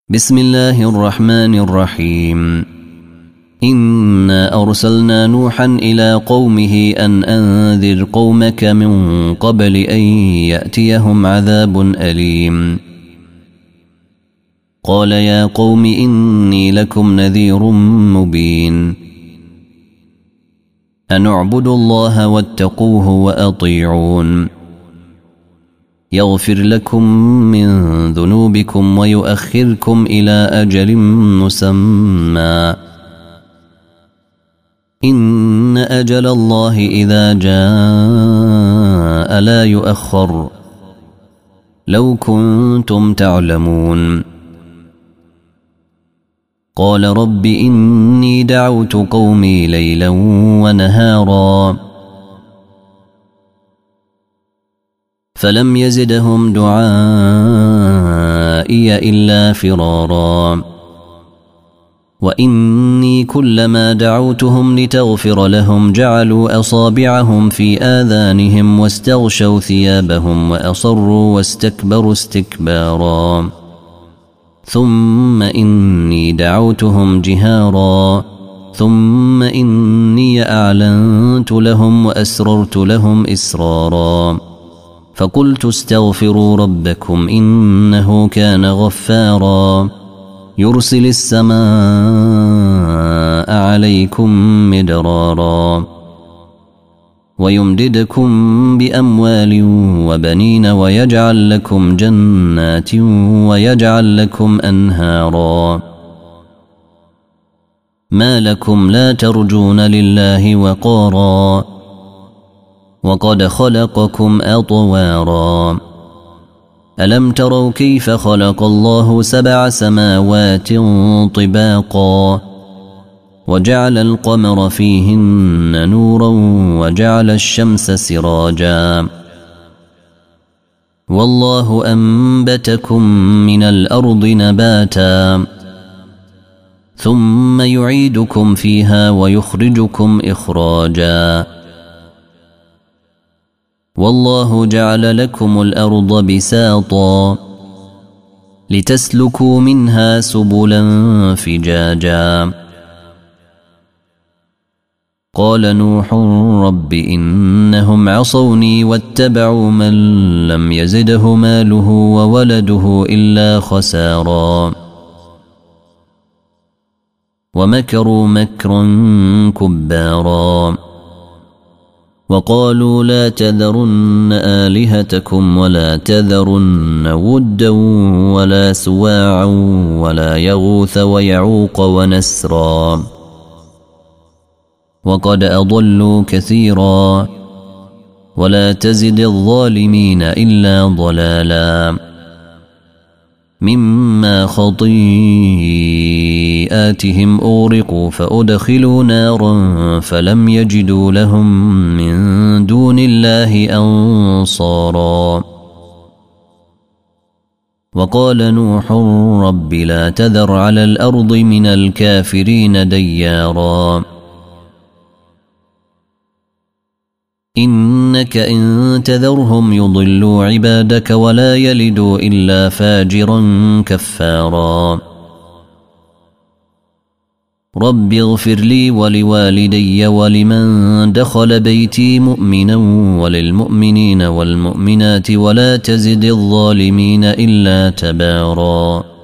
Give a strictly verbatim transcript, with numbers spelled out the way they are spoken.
بسم الله الرحمن الرحيم. إنا أرسلنا نوحا إلى قومه أن أنذر قومك من قبل أن يأتيهم عذاب أليم. قال يا قوم إني لكم نذير مبين. أن اعبدوا الله واتقوه وأطيعون يغفر لكم من ذنوبكم ويؤخركم إلى أجل مسمى إن أجل الله إذا جاء لا يؤخر لو كنتم تعلمون. قال رب إني دعوت قومي ليلا ونهارا فلم يزدهم دعائي إلا فرارا وإني كلما دعوتهم لتغفر لهم جعلوا أصابعهم في آذانهم واستغشوا ثيابهم وأصروا واستكبروا استكبارا ثم إني دعوتهم جهارا ثم إني أعلنت لهم وأسررت لهم إسرارا فقلت استغفروا ربكم إنه كان غفارا يرسل السماء عليكم مدرارا ويمددكم بأموال وبنين ويجعل لكم جنات ويجعل لكم أنهارا ما لكم لا ترجون لله وقارا وقد خلقكم أطوارا ألم تروا كيف خلق الله سبع سماوات طباقا وجعل القمر فيهن نورا وجعل الشمس سراجا والله أنبتكم من الأرض نباتا ثم يعيدكم فيها ويخرجكم إخراجا والله جعل لكم الأرض بساطا لتسلكوا منها سبلا فجاجا قال نوح رب إنهم عصوني واتبعوا من لم يزده ماله وولده إلا خسارا ومكروا مكرا كبارا وقالوا لا تذرن آلهتكم ولا تذرن ودا ولا سواعا ولا يغوث ويعوق ونسرا وقد أضلوا كثيرا ولا تزد الظالمين إلا ضلالا مما خطيئاتهم أغرقوا فأدخلوا نارا فلم يجدوا لهم من دون الله أنصارا وقال نوح رب لا تذر على الأرض من الكافرين ديارا إنك إن تذرهم يضلوا عبادك ولا يلدوا إلا فاجرا كفارا رب اغفر لي ولوالدي ولمن دخل بيتي مؤمنا وللمؤمنين والمؤمنات ولا تزد الظالمين إلا تبارا.